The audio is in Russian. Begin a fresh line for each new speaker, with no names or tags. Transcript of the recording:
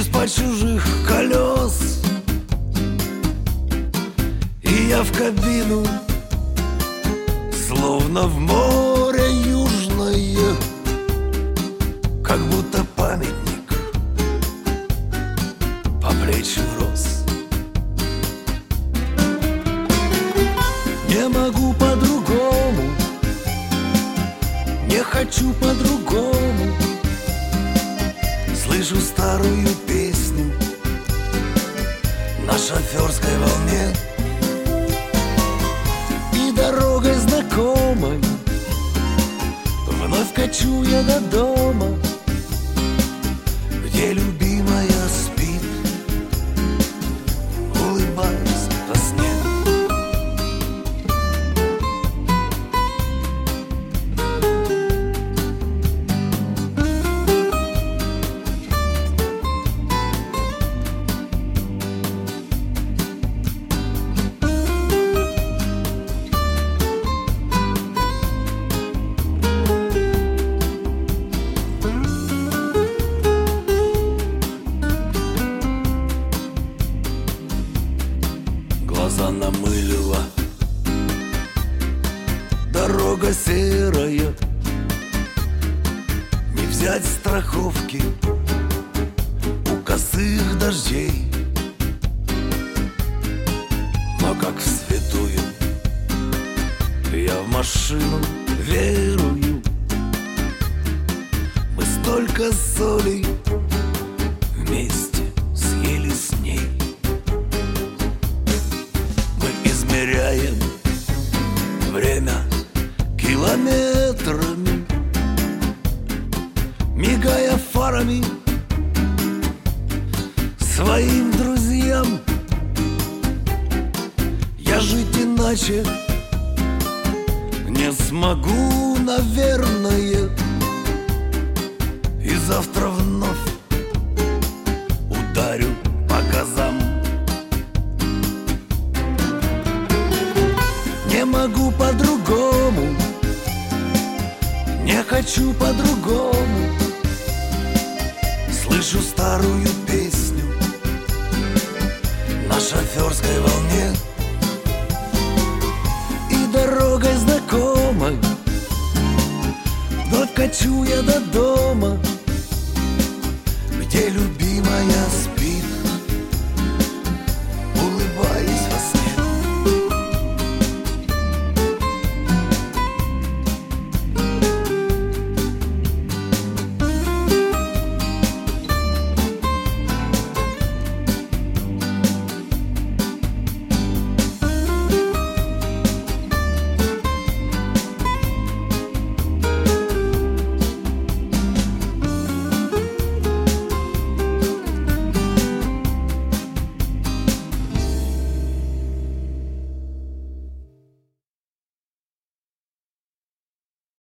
из-под чужих колес. И я в кабину, словно в море южное, как будто памятник по плечи врос. Не могу по-другому, не хочу по-другому. Слышу старую песню на шоферской волне, и дорогой знакомой вновь качу я до дома, где любимая спит, улыбаясь во сне. Глаза намылила дорога серая, не взять страховки у косых дождей. Но как в святую я в машину верую. Мы столько соли вместе съели с ней. Измеряем время километрами, мигая фарами своим друзьям. Я жить иначе не смогу, наверное, и завтра вновь ударю по газам. Не могу по-другому, не хочу по-другому. Слышу старую песню на шоферской волне, и дорогой знакомой вновь качу я до дома,